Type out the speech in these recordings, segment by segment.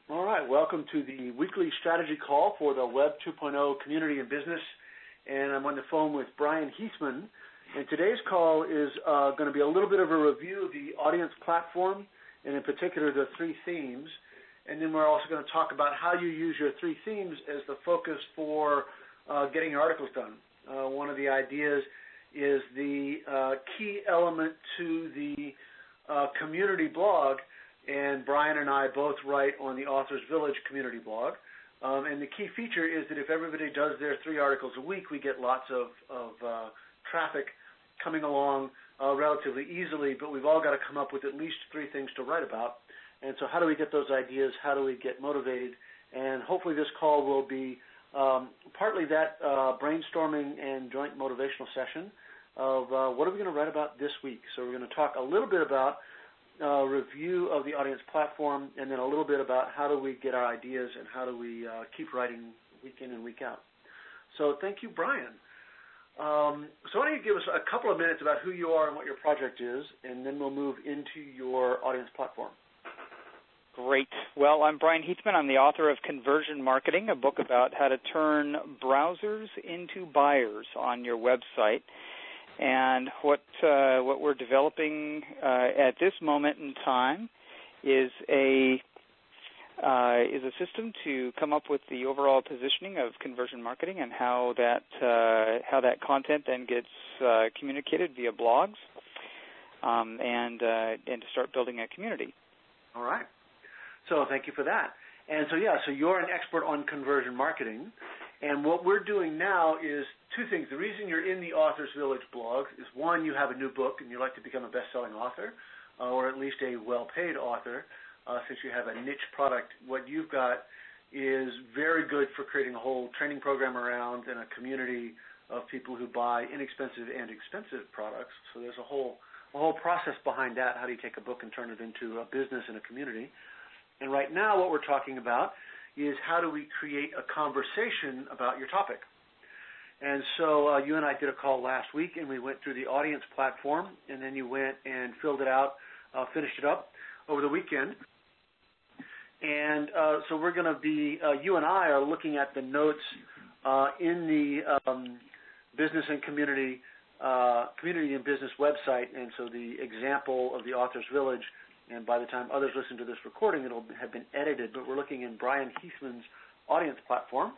All right, welcome to the weekly strategy call for the Web 2.0 community and business. And I'm on the phone with Brian Heisman. And today's call is going to be a little bit of a review of the audience platform, and in particular the three themes. And then we're also going to talk about how you use your three themes as the focus for getting your articles done. One of the ideas is the key element to the community blog, and Brian and I both write on the Authors Village community blog. And the key feature is that if everybody does their 3 articles a week, we get lots of traffic coming along relatively easily, but we've all got to come up with at least 3 things to write about. And so how do we get those ideas? How do we get motivated? And hopefully this call will be partly that brainstorming and joint motivational session of what are we going to write about this week. So we're going to talk a little bit about review of the audience platform, and then a little bit about how do we get our ideas and how do we keep writing week in and week out. So thank you, Brian. So why don't you give us a couple of minutes about who you are and what your project is, and then we'll move into your audience platform. Great. Well, I'm Brian Heisman. I'm the author of Conversion Marketing, a book about how to turn browsers into buyers on your website. And what we're developing at this moment in time is a system to come up with the overall positioning of conversion marketing and how that content then gets communicated via blogs, and to start building a community. All right. So thank you for that. And so you're an expert on conversion marketing. And what we're doing now is 2 things. The reason you're in the Authors Village blog is, 1, you have a new book and you'd like to become a best-selling author, or at least a well-paid author, since you have a niche product. What you've got is very good for creating a whole training program around and a community of people who buy inexpensive and expensive products. So there's a whole process behind that. How do you take a book and turn it into a business and a community? And right now what we're talking about is how do we create a conversation about your topic. And so you and I did a call last week, and we went through the audience platform, and then you went and filled it out, finished it up over the weekend. And so we're going to be, you and I are looking at the notes in the business and community and business website, and so the example of the Authors Village. And by the time others listen to this recording, it'll have been edited. But we're looking in Brian Heisman's audience platform.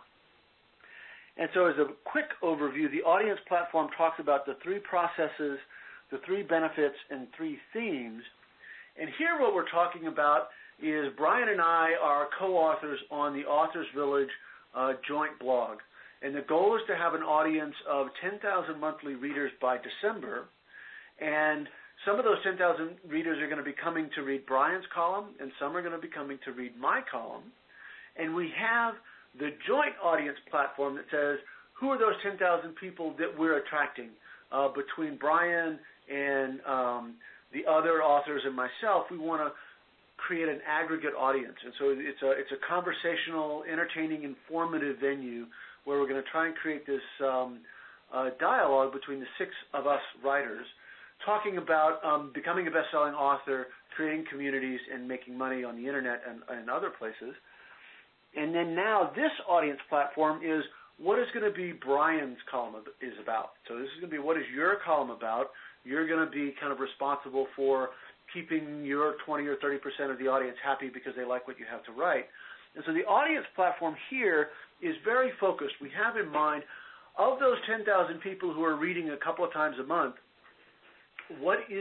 And so as a quick overview, the audience platform talks about the 3 processes, the 3 benefits, and 3 themes. And here what we're talking about is Brian and I are co-authors on the Authors Village joint blog. And the goal is to have an audience of 10,000 monthly readers by December. And some of those 10,000 readers are going to be coming to read Brian's column, and some are going to be coming to read my column. And we have the joint audience platform that says, who are those 10,000 people that we're attracting between Brian and the other authors and myself? We want to create an aggregate audience. And so it's a conversational, entertaining, informative venue where we're going to try and create this dialogue between the 6 of us writers, talking about becoming a best-selling author, creating communities, and making money on the Internet and other places. And then now this audience platform is what is going to be Brian's column is about. So this is going to be what is your column about. You're going to be kind of responsible for keeping your 20 or 30% of the audience happy because they like what you have to write. And so the audience platform here is very focused. We have in mind, of those 10,000 people who are reading a couple of times a month, what is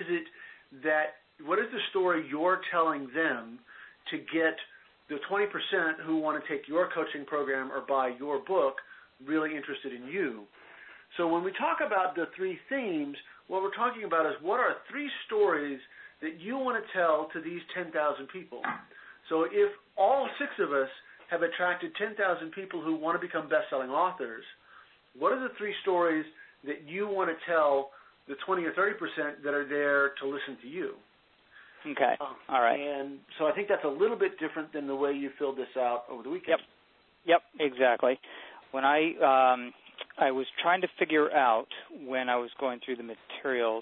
the story you're telling them to get the 20% who want to take your coaching program or buy your book really interested in you? So when we talk about the 3 themes, what we're talking about is what are 3 stories that you want to tell to these 10,000 people. So if all 6 of us have attracted 10,000 people who want to become best-selling authors, what are the 3 stories that you want to tell the 20 or 30% that are there to listen to you? Okay. All right. And so I think that's a little bit different than the way you filled this out over the weekend. Yep, exactly. When I was trying to figure out, when I was going through the materials,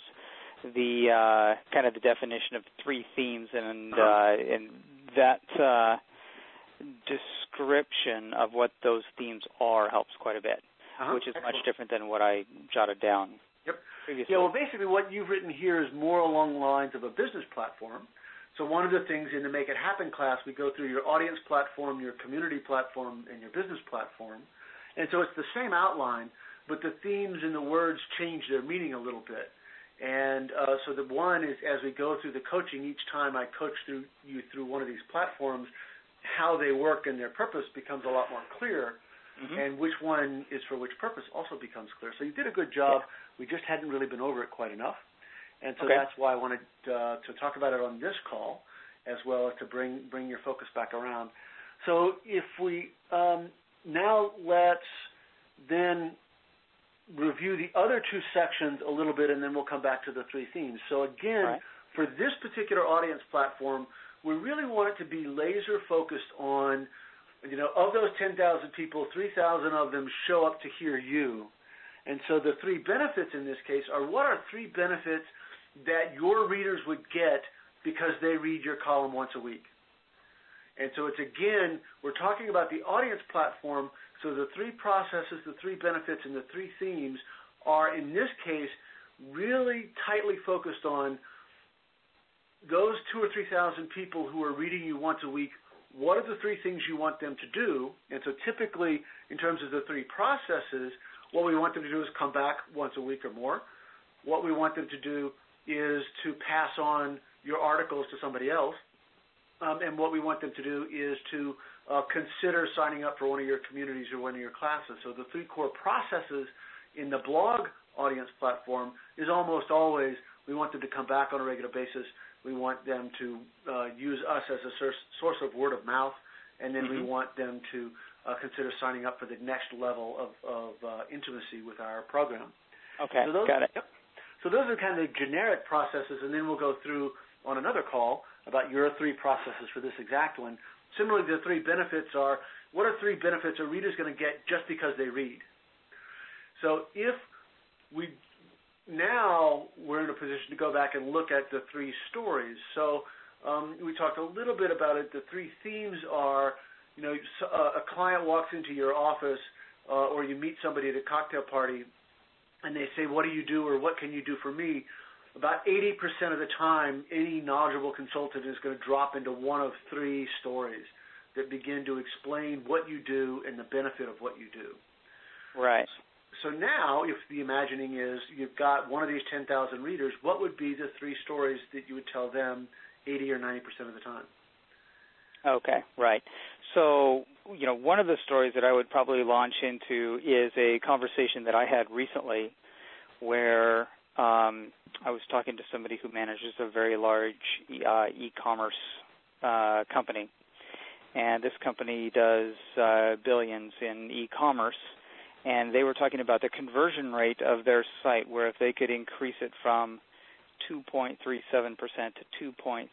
the kind of the definition of 3 themes, and that description of what those themes are helps quite a bit, which is much different than what I jotted down. Yep. Previously. Yeah, well, basically what you've written here is more along the lines of a business platform. So one of the things in the Make It Happen class, we go through your audience platform, your community platform, and your business platform. And so it's the same outline, but the themes and the words change their meaning a little bit. And so the one is, as we go through the coaching, each time I coach you through one of these platforms, how they work and their purpose becomes a lot more clear, and which one is for which purpose also becomes clear. So you did a good job. Yeah. We just hadn't really been over it quite enough. And so that's why I wanted to talk about it on this call, as well as to bring your focus back around. So if we now let's then review the other two sections a little bit, and then we'll come back to the three themes. So again, for this particular audience platform, we really want it to be laser focused on, of those 10,000 people, 3,000 of them show up to hear you. And so the three benefits in this case are, what are three benefits that your readers would get because they read your column once a week? And so it's, again, we're talking about the audience platform, so the three processes, the three benefits, and the three themes are, in this case, really tightly focused on those 2,000 or 3,000 people who are reading you once a week. What are the three things you want them to do? And so typically, in terms of the three processes, what we want them to do is come back once a week or more. What we want them to do is to pass on your articles to somebody else. And what we want them to do is to consider signing up for one of your communities or one of your classes. So the three core processes in the blog audience platform is almost always, we want them to come back on a regular basis. We want them to use us as a source of word of mouth, and then we want them to consider signing up for the next level of intimacy with our program. Okay, so got it. Yep. So those are kind of the generic processes, and then we'll go through on another call about your three processes for this exact one. Similarly, the three benefits are, what are three benefits a reader's going to get just because they read? So if now we're in a position to go back and look at the three stories. So we talked a little bit about it. The three themes are, a client walks into your office or you meet somebody at a cocktail party and they say, what do you do, or what can you do for me? About 80% of the time, any knowledgeable consultant is going to drop into one of three stories that begin to explain what you do and the benefit of what you do. Right. So now, if the imagining is you've got one of these 10,000 readers, what would be the three stories that you would tell them 80 or 90% of the time? Okay, right. So, one of the stories that I would probably launch into is a conversation that I had recently where I was talking to somebody who manages a very large e-commerce company. And this company does billions in e-commerce. And they were talking about the conversion rate of their site, where if they could increase it from 2.37% to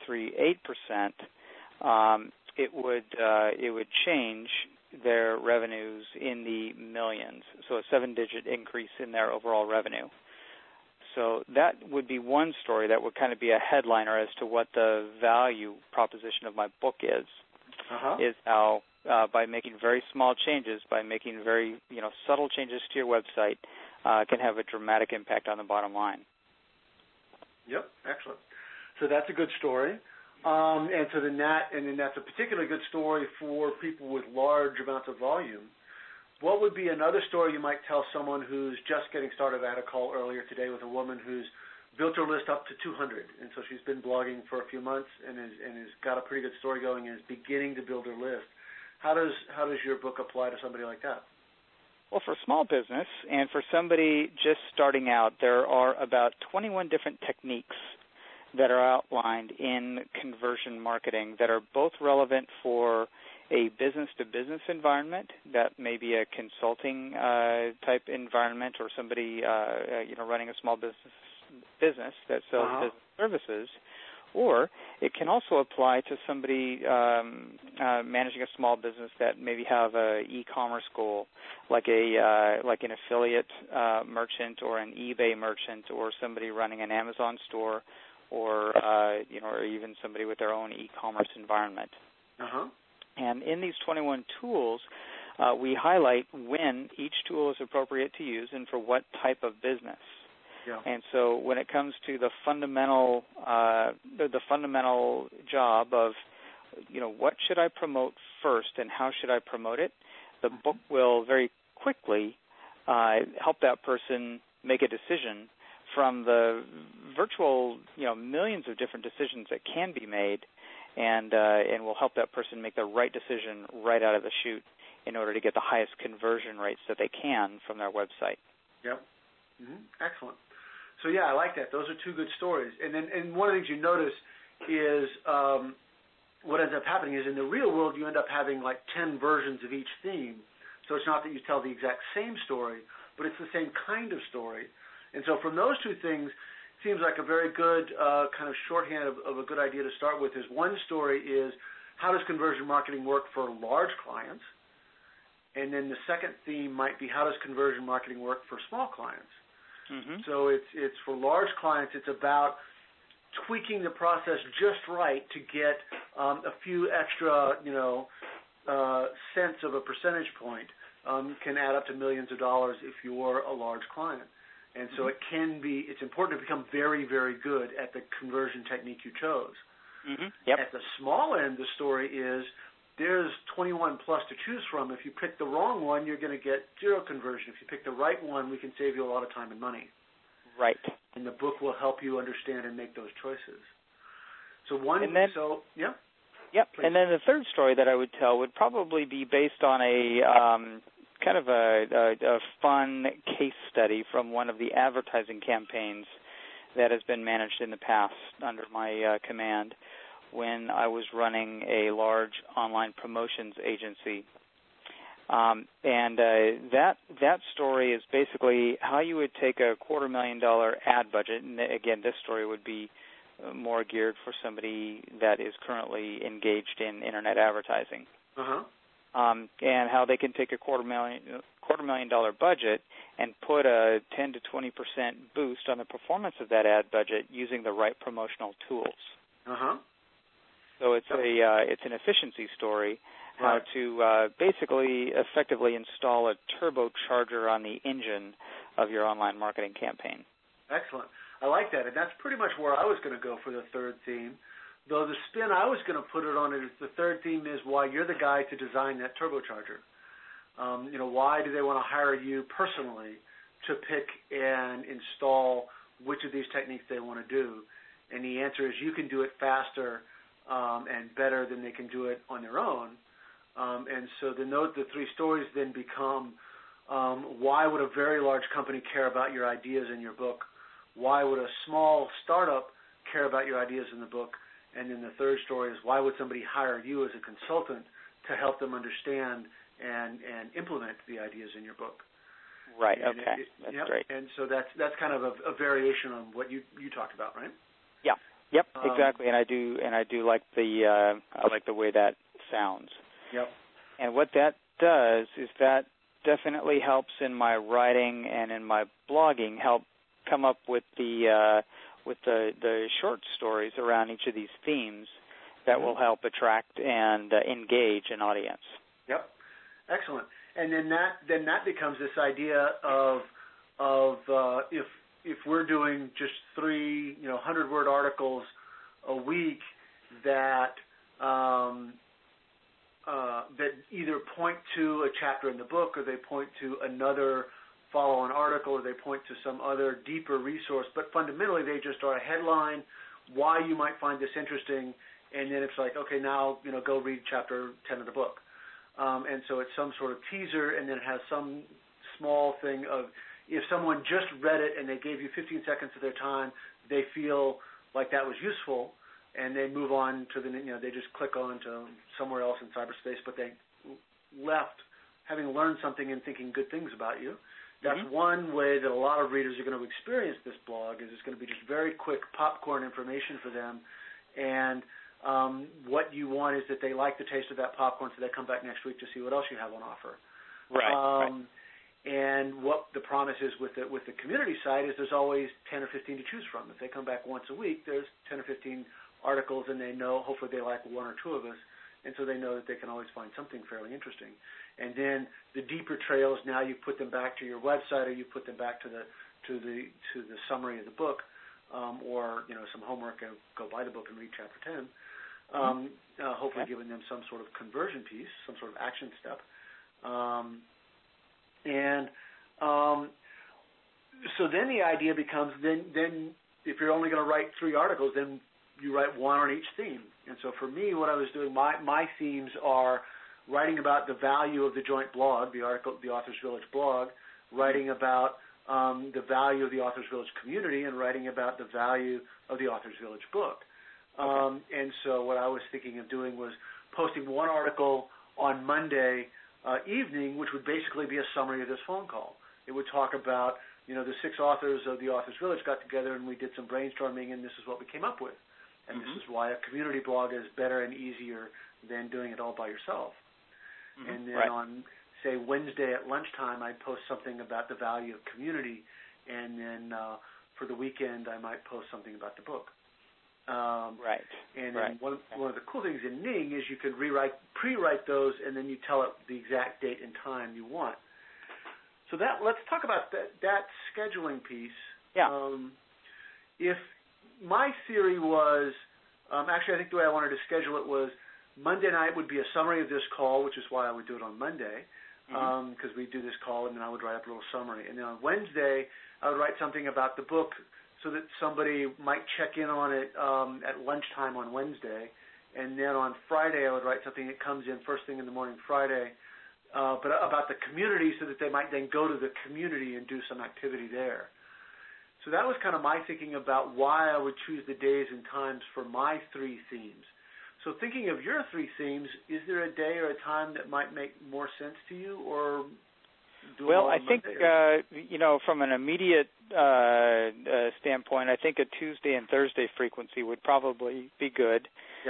2.38%, it would change their revenues in the millions. So a 7-digit increase in their overall revenue. So that would be one story that would kind of be a headliner as to what the value proposition of my book is. Is how by making very small changes, by making very subtle changes to your website, can have a dramatic impact on the bottom line. Yep, excellent. So that's a good story, and then that's a particularly good story for people with large amounts of volume. What would be another story you might tell someone who's just getting started? I had a call earlier today with a woman who's built her list up to 200, and so she's been blogging for a few months and has got a pretty good story going and is beginning to build her list. How does your book apply to somebody like that? Well, for small business and for somebody just starting out, there are about 21 different techniques that are outlined in conversion marketing that are both relevant for a business-to-business environment, that may be a consulting type environment, or somebody running a small business that sells business services, or it can also apply to somebody managing a small business that maybe have an e-commerce goal, like an affiliate merchant or an eBay merchant, or somebody running an Amazon store, or even somebody with their own e-commerce environment. And in these 21 tools, we highlight when each tool is appropriate to use and for what type of business. Yeah. And so when it comes to the fundamental job of, what should I promote first and how should I promote it, the book will very quickly help that person make a decision from the virtual, millions of different decisions that can be made, and will help that person make the right decision right out of the chute in order to get the highest conversion rates that they can from their website. Yep. Excellent. So, yeah, I like that. Those are two good stories. And one of the things you notice is what ends up happening is in the real world you end up having like 10 versions of each theme. So it's not that you tell the exact same story, but it's the same kind of story. And so from those two things, it seems like a very good kind of shorthand of a good idea to start with is one story is how does conversion marketing work for large clients? And then the second theme might be how does conversion marketing work for small clients? Mm-hmm. So it's for large clients, it's about tweaking the process just right to get a few extra, cents of a percentage point can add up to millions of dollars if you're a large client. And so it's important to become very, very good at the conversion technique you chose. Mm-hmm. Yep. At the small end, the story is there's 21 plus to choose from. If you pick the wrong one, you're going to get zero conversion. If you pick the right one, we can save you a lot of time and money. Right. And the book will help you understand and make those choices. So yeah. Yep. Please. And then the third story that I would tell would probably be based on a kind of a fun case study from one of the advertising campaigns that has been managed in the past under my command when I was running a large online promotions agency. And that story is basically how you would take a $250,000 ad budget, and again, this story would be more geared for somebody that is currently engaged in internet advertising. Uh-huh. And how they can take a $250,000 budget and put a 10 to 20% boost on the performance of that ad budget using the right promotional tools. Uh-huh. So it's an efficiency story, how to basically effectively install a turbocharger on the engine of your online marketing campaign. Excellent. I like that, and that's pretty much where I was going to go for the third theme. Though the spin I was going to put it on it is the third theme is why you're the guy to design that turbocharger. Why do they want to hire you personally to pick and install which of these techniques they want to do? And the answer is you can do it faster and better than they can do it on their own. And so the three stories then become why would a very large company care about your ideas in your book? Why would a small startup care about your ideas in the book? And then the third story is why would somebody hire you as a consultant to help them understand and implement the ideas in your book? Right. And okay. That's great. And so that's kind of a variation on what you talked about, right? Yeah. Yep. Exactly. And I do like the way that sounds. Yep. And what that does is that definitely helps in my writing and in my blogging help come up with the short stories around each of these themes that will help attract and engage an audience. Yep. Excellent. And then that becomes this idea of if we're doing just 3 100-word articles a week that that either point to a chapter in the book or they point to another follow-on article or they point to some other deeper resource, but fundamentally they just are a headline, why you might find this interesting, and then it's like, okay, now go read chapter 10 of the book. And so it's some sort of teaser, and then it has some small thing of if someone just read it and they gave you 15 seconds of their time, they feel like that was useful, and they move on to they just click on to somewhere else in cyberspace, but they left having learned something and thinking good things about you. That's one way that a lot of readers are going to experience this blog is it's going to be just very quick popcorn information for them. And what you want is that they like the taste of that popcorn so they come back next week to see what else you have on offer. Right. And what the promise is with the community side is there's always 10 or 15 to choose from. If they come back once a week, there's 10 or 15 articles, and they know hopefully they like one or two of us, and so they know that they can always find something fairly interesting. And then the deeper trails, now you put them back to your website, or you put them back to the summary of the book, or some homework, and go buy the book and read chapter 10. Hopefully giving them some sort of conversion piece, some sort of action step. So then the idea becomes, then if you're only going to write 3 articles, then you write 1 on each theme. And so for me, what I was doing, my themes are writing about the value of the joint blog, the Authors Village blog, writing about the value of the Authors Village community, and writing about the value of the Authors Village book. And so what I was thinking of doing was posting 1 article on Monday evening, which would basically be a summary of this phone call. It would talk about, the 6 authors of the Authors Village got together and we did some brainstorming, and this is what we came up with. And this is why a community blog is better and easier than doing it all by yourself. And then on, say, Wednesday at lunchtime, I'd post something about the value of community, and then for the weekend, I might post something about the book. And then one of the cool things in Ning is you can pre-write those, and then you tell it the exact date and time you want. So let's talk about that scheduling piece. If my theory was, actually I think the way I wanted to schedule it was Monday night would be a summary of this call, which is why I would do it on Monday, because we do this call, and then I would write up a little summary. And then on Wednesday, I would write something about the book, so that somebody might check in on it at lunchtime on Wednesday. And then on Friday, I would write something that comes in first thing in the morning Friday, but about the community, so that they might then go to the community and do some activity there. So that was kind of my thinking about why I would choose the days and times for my 3 themes. So thinking of your 3 themes, is there a day or a time that might make more sense to you, or do Well, I think, from an immediate standpoint, I think a Tuesday and Thursday frequency would probably be good.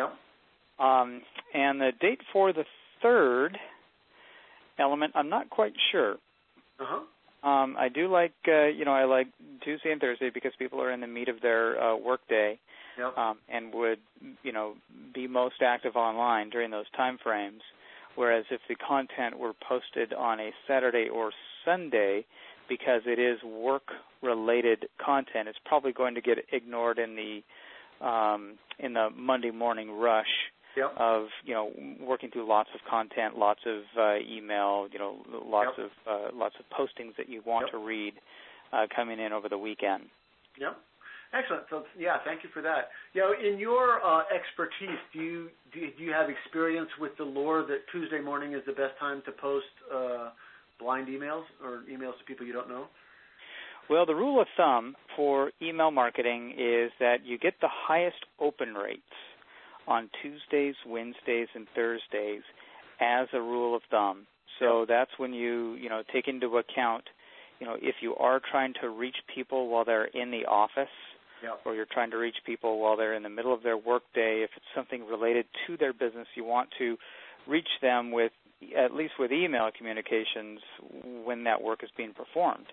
And the date for the 3rd element, I'm not quite sure. I do like, I like Tuesday and Thursday because people are in the meat of their work day, and would, be most active online during those time frames. Whereas if the content were posted on a Saturday or Sunday, because it is work-related content, it's probably going to get ignored in the Monday morning rush of working through lots of content, lots of email, lots of postings that you want to read coming in over the weekend. Excellent. So, thank you for that. In your expertise, do you have experience with the lore that Tuesday morning is the best time to post blind emails or emails to people you don't know? Well, the rule of thumb for email marketing is that you get the highest open rates on Tuesdays, Wednesdays, and Thursdays as a rule of thumb. So that's when you take into account, if you are trying to reach people while they're in the office, or you're trying to reach people while they're in the middle of their workday, if it's something related to their business, you want to reach them with, at least with email communications, when that work is being performed.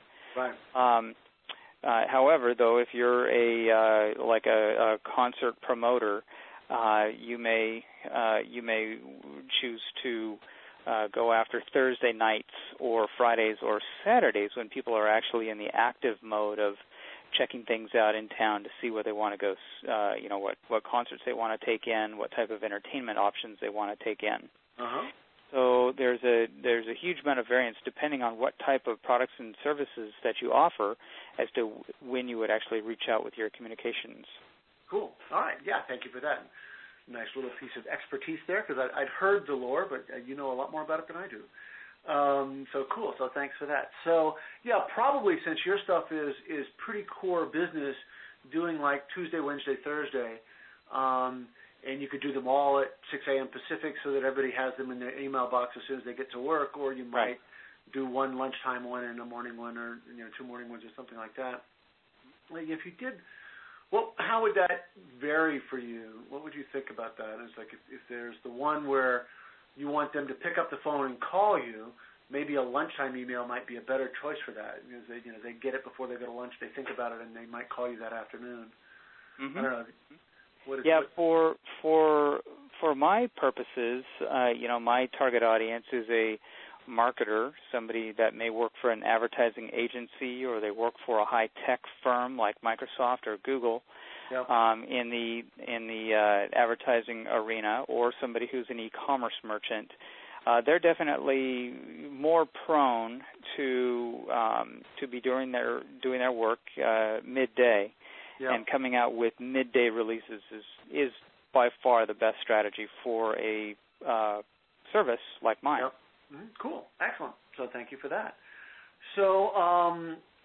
However, though, if you're a concert promoter, you may choose to go after Thursday nights or Fridays or Saturdays when people are actually in the active mode of checking things out in town to see where they want to go, what concerts they want to take in, what type of entertainment options they want to take in. So there's a huge amount of variance depending on what type of products and services that you offer as to when you would actually reach out with your communications. Cool. All right. Thank you for that. Nice little piece of expertise there, because I'd heard the lore, but you know a lot more about it than I do. So cool. So thanks for that. So probably since your stuff is pretty core business, doing like Tuesday, Wednesday, Thursday, and you could do them all at 6 a.m. Pacific so that everybody has them in their email box as soon as they get to work, or you might do one lunchtime one and a morning one, or 2 morning ones or something like that. Like if you did, how would that vary for you? What would you think about that? It's like if there's the one where you want them to pick up the phone and call you, maybe a lunchtime email might be a better choice for that, because they get it before they go to lunch, they think about it, and they might call you that afternoon. I don't know. For my purposes, my target audience is a marketer, somebody that may work for an advertising agency or they work for a high-tech firm like Microsoft or Google. Yep. In the advertising arena, or somebody who's an e-commerce merchant. They're definitely more prone to be doing their work midday, yep. and coming out with midday releases is by far the best strategy for a service like mine. Yep. Mm-hmm. Cool, excellent. So thank you for that. So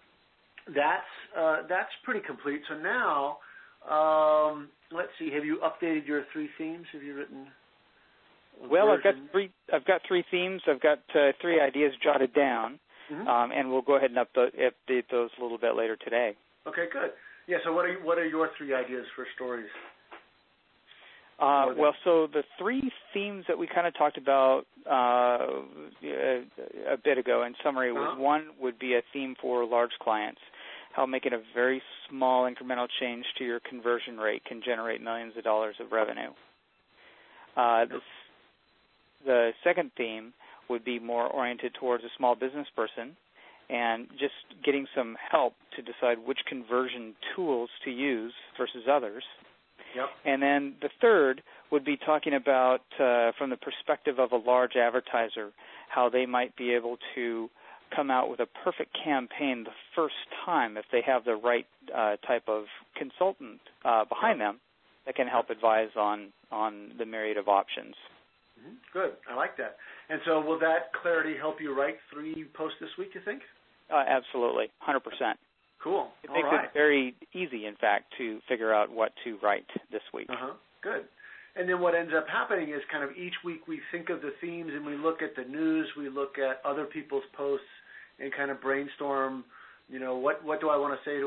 that's pretty complete. So now. Let's see. Have you updated your 3 themes? Have you written? Well, I've got 3 themes. I've got 3 ideas jotted down, mm-hmm. And we'll go ahead and update those a little bit later today. Okay, good. Yeah. So what are your 3 ideas for stories? So the 3 themes that we kind of talked about a bit ago, in summary, was one would be a theme for large clients. How making a very small incremental change to your conversion rate can generate millions of dollars of revenue. The second theme would be more oriented towards a small business person and just getting some help to decide which conversion tools to use versus others. Yep. And then the third would be talking about, from the perspective of a large advertiser, how they might be able to come out with a perfect campaign the first time if they have the right type of consultant behind them that can help advise on the myriad of options. Mm-hmm. Good. I like that. And so will that clarity help you write 3 posts this week, you think? Absolutely, 100%. Cool. It makes it very easy, in fact, to figure out what to write this week. Good. And then what ends up happening is kind of each week we think of the themes and we look at the news, we look at other people's posts and kind of brainstorm, what do I want to say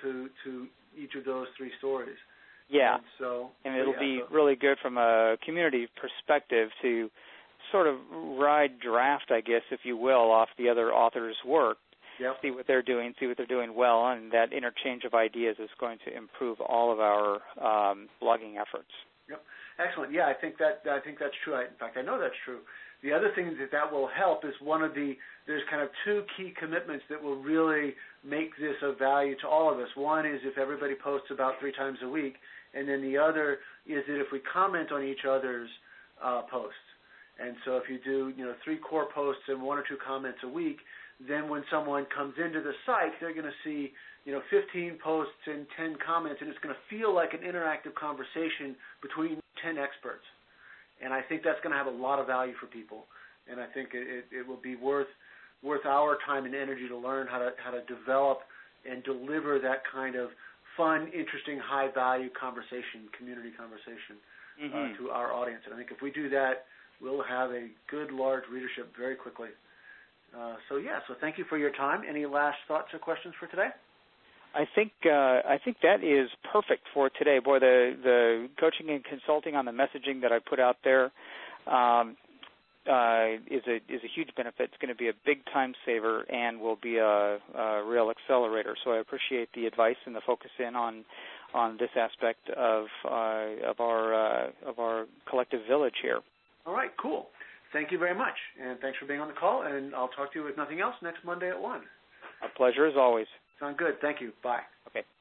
to each of those 3 stories. Yeah. And it'll be really good from a community perspective to sort of ride draft, I guess, if you will, off the other authors' work. Yep. See what they're doing well, and that interchange of ideas is going to improve all of our blogging efforts. Yep. Excellent. Yeah, I think that's true. In fact, I know that's true. The other thing that will help is there's kind of 2 key commitments that will really make this of value to all of us. One is if everybody posts about 3 times a week, and then the other is that if we comment on each other's posts. And so if you do 3 core posts and 1 or 2 comments a week, then when someone comes into the site, they're going to see 15 posts and 10 comments, and it's going to feel like an interactive conversation between 10 experts. And I think that's going to have a lot of value for people. And I think it will be worth our time and energy to learn how to develop and deliver that kind of fun, interesting, high-value conversation, community conversation to our audience. And I think if we do that, we'll have a good, large readership very quickly. So thank you for your time. Any last thoughts or questions for today? I think that is perfect for today. Boy, the coaching and consulting on the messaging that I put out there is a huge benefit. It's going to be a big time saver and will be a real accelerator. So I appreciate the advice and the focus in on this aspect of our collective village here. All right, cool. Thank you very much, and thanks for being on the call. And I'll talk to you, if nothing else, next Monday at 1. A pleasure as always. Sound good. Thank you. Bye. Okay.